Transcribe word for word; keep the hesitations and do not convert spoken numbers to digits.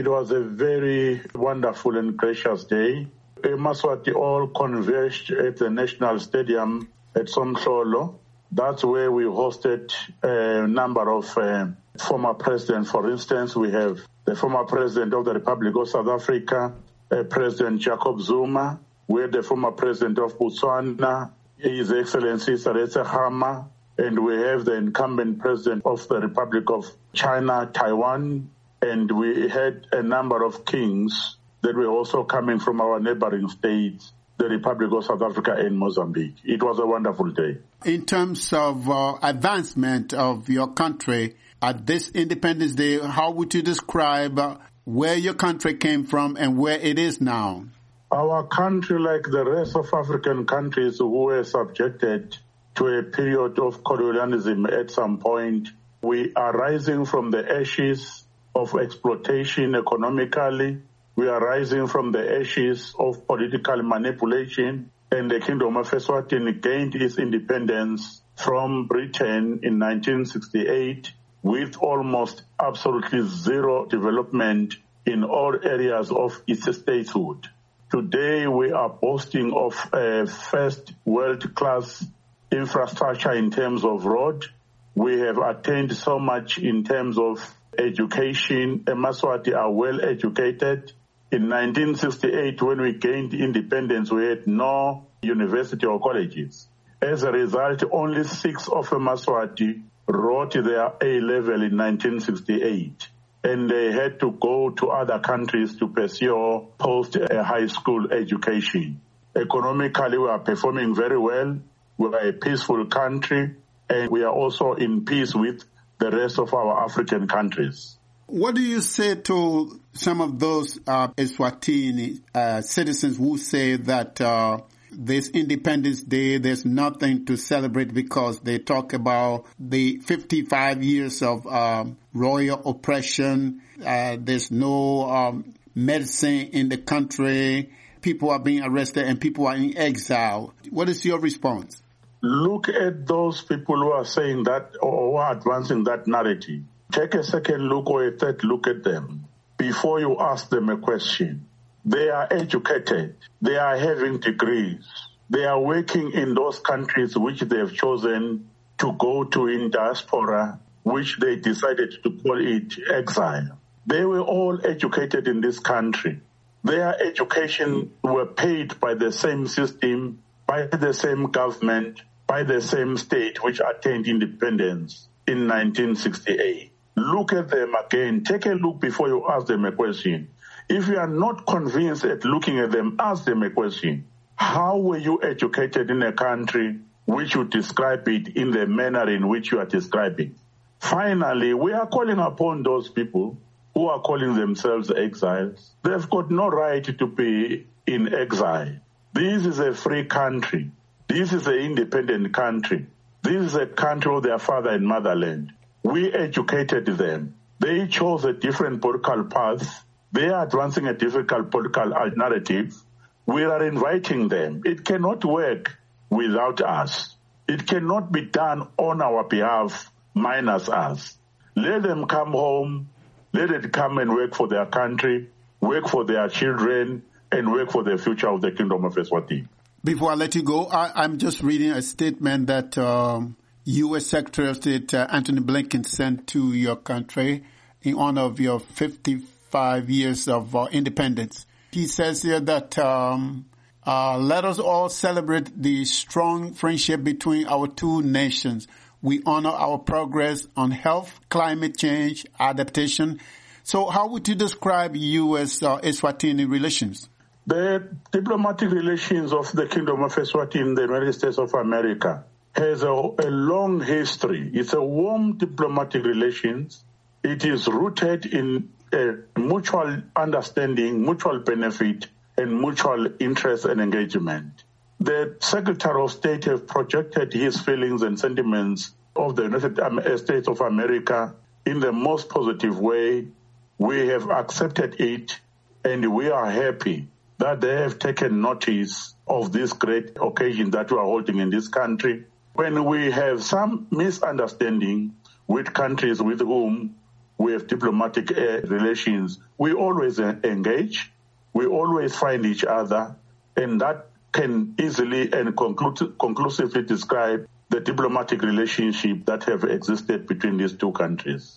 It was a very wonderful and gracious day. eMaswati all converged at the National Stadium at Somhlolo. That's where we hosted a number of uh, former presidents. For instance, we have the former president of the Republic of South Africa, uh, President Jacob Zuma. We had the former president of Botswana, His Excellency Seretse Khama, and we have the incumbent president of the Republic of China, Taiwan, and we had a number of kings that were also coming from our neighboring states, the Republic of South Africa and Mozambique. It was a wonderful day. In terms of uh, advancement of your country at this Independence Day, how would you describe uh, where your country came from and where it is now? Our country, like the rest of African countries who were subjected to a period of colonialism at some point, we are rising from the ashes of exploitation economically. We are rising from the ashes of political manipulation, and the Kingdom of Eswatini gained its independence from Britain in nineteen sixty-eight with almost absolutely zero development in all areas of its statehood. Today, we are boasting of a first world-class infrastructure in terms of road. We have attained so much in terms of education. eMaswati are well educated. In nineteen sixty-eight, when we gained independence, we had no university or colleges. As a result, only six of eMaswati wrote their A-level in nineteen sixty-eight, and they had to go to other countries to pursue post-high school education. Economically, we are performing very well. We are a peaceful country, and we are also in peace with the rest of our African countries. What do you say to some of those uh, Eswatini uh, citizens who say that uh, this Independence Day, there's nothing to celebrate because they talk about the fifty-five years of um, royal oppression, uh, there's no um, medicine in the country, people are being arrested and people are in exile. What is your response? Look at those people who are saying that or who are advancing that narrative. Take a second look or a third look at them before you ask them a question. They are educated. They are having degrees. They are working in those countries which they have chosen to go to in diaspora, which they decided to call it exile. They were all educated in this country. Their education were paid by the same system, by the same government, by the same state which attained independence in nineteen sixty-eight. Look at them again. Take a look before you ask them a question. If you are not convinced at looking at them, ask them a question. How were you educated in a country which you describe it in the manner in which you are describing? Finally, we are calling upon those people who are calling themselves exiles. They've got no right to be in exile. This is a free country. This is an independent country. This is a country of their father and motherland. We educated them. They chose a different political path. They are advancing a difficult political narrative. We are inviting them. It cannot work without us. It cannot be done on our behalf minus us. Let them come home. Let it come and work for their country, work for their children, and work for the future of the Kingdom of Eswatini. Before I let you go, I, I'm just reading a statement that um, U S Secretary of State uh, Antony Blinken sent to your country in honor of your fifty-five years of uh, independence. He says here that um, uh, let us all celebrate the strong friendship between our two nations. We honor our progress on health, climate change, adaptation. So how would you describe U S Uh, Eswatini relations? The diplomatic relations of the Kingdom of Eswatini in the United States of America has a, a long history. It's a warm diplomatic relations. It is rooted in a mutual understanding, mutual benefit, and mutual interest and engagement. The Secretary of State has projected his feelings and sentiments of the United States of America in the most positive way. We have accepted it, and we are happy that they have taken notice of this great occasion that we are holding in this country. When we have some misunderstanding with countries with whom we have diplomatic uh, relations, we always uh, engage, we always find each other, and that can easily and conclu- conclusively describe the diplomatic relationship that have existed between these two countries.